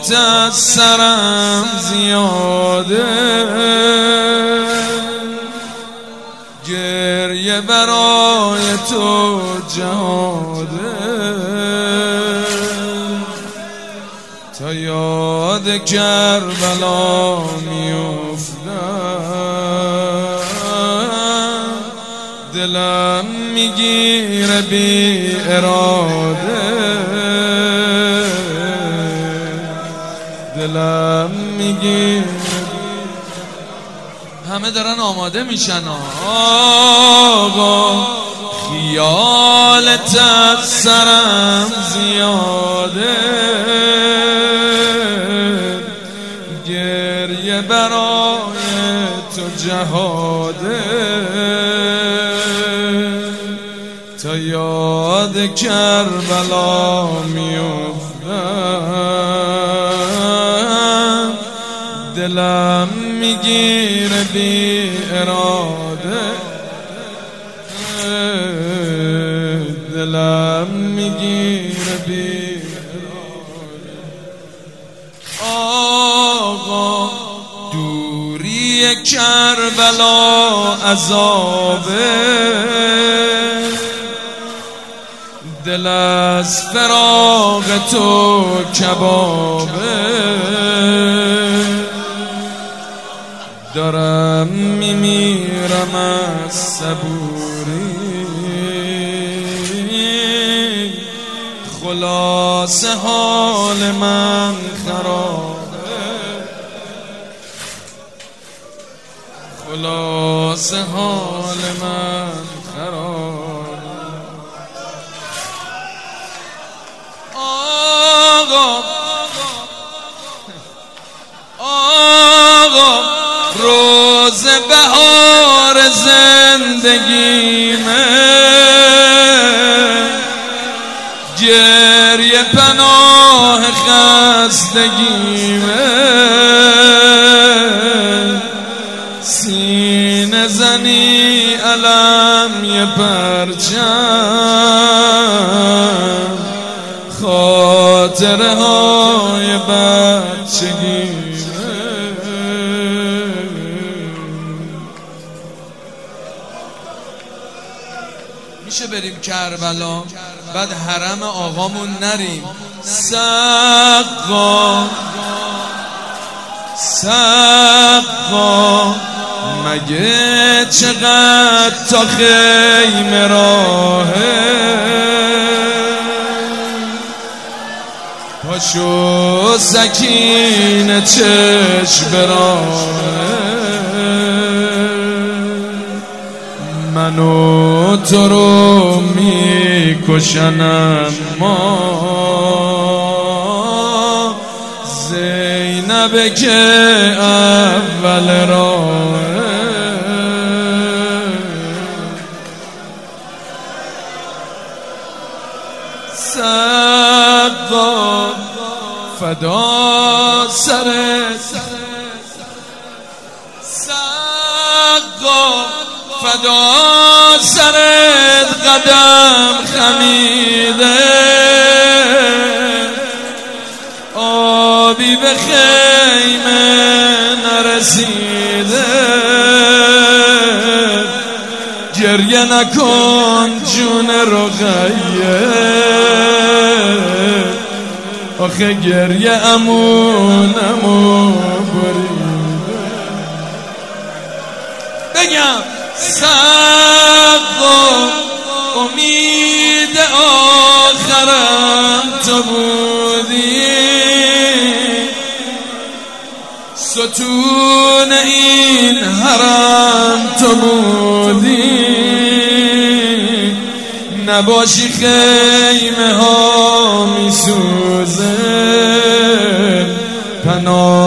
حالت از سرم زیاده، گریه برای تو جهاده، تا یاد کربلا میافتم دلم میگیره بی اراده، دلم میگیره. همه دارن آماده میشن. آقا خیالت از سرم زیاده، گریه برای تو جهاده، تا یاد کربلا میافتم دلم میگیره بی اراده، دلم میگیره بی اراده. آقا دوری کربلا عذابه، دل از فراق تو کبابه، دارم میمیرم از صبوری، خلاص حال من خرابه، خلاص حال من خرابه. آقا روز بهار زندگیمه، گریه پناه خستگیمه، سینه زنی علم یه پرچم، خاطره های بچگیمه. میشه بریم کربلا بعد حرم آقامون نریم؟ سقا سقا مگه چقدر تا خیمه راهه، پاشو سکینه چشم براهه، منو تو رو میکشن اما زینب که اول راهه. سقا فدا سرت، سقا فدا سرت قدم خمیده، آبی به خیمه نرسیده، گریه نکن جون رقیه، آخه گریه امون بریده. بگم سقا امید آخرم تو بودی، ستون این حرم تو بودی، نباشی خیمه ها میسوزه، پناه